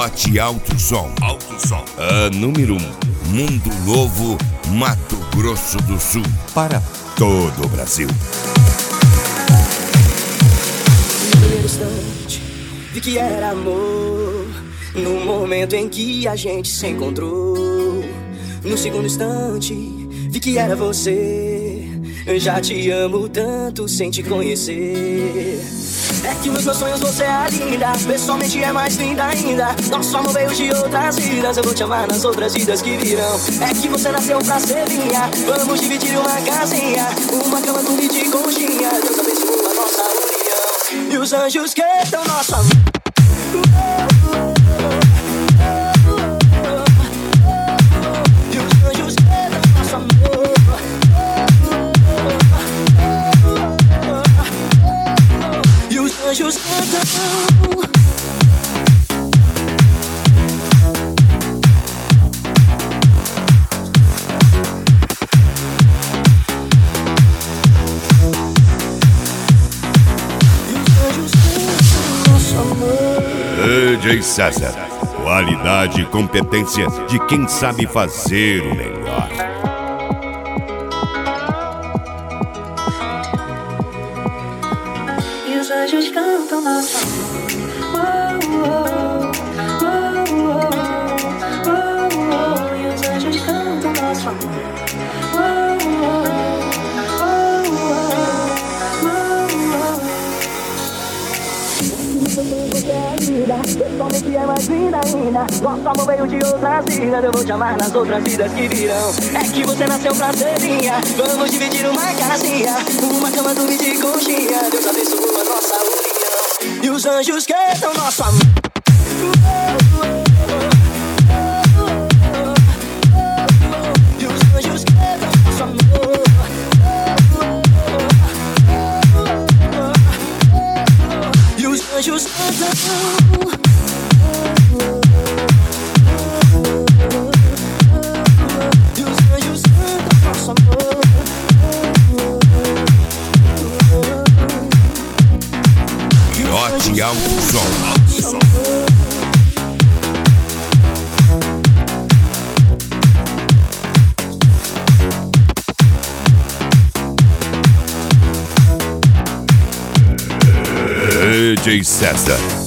Lote Alto Som. A número 1, Mundo Novo, Mato Grosso do Sul. Para todo o Brasil. No primeiro instante, vi que era amor. No momento em que a gente se encontrou. No segundo instante, vi que era você. Eu já te amo tanto sem te conhecer. É que nos meus sonhos você é linda, pessoalmente é mais linda ainda. Nosso amor veio de outras vidas, eu vou te amar nas outras vidas que virão. É que você nasceu pra ser minha, vamos dividir uma casinha, uma cama, dormir de conchinha. Deus abençoa a nossa união e os anjos cantam nosso amor. Anjos cantam. DJ César, qualidade e competência de quem sabe fazer o melhor. E os anjos cantam nosso amor. E os anjos cantam nosso amor. Pessoalmente é mais linda ainda. Nosso amor veio de outras vidas. Eu vou te amar nas outras vidas que virão. É que você nasceu pra ser minha. Vamos dividir uma casinha, uma cama, dormir de conchinha. Deus abençoa a nossa união e os anjos cantam nosso amor. E os anjos cantam nosso amor. E os anjos cantam. Lote Alto Som. DJ César.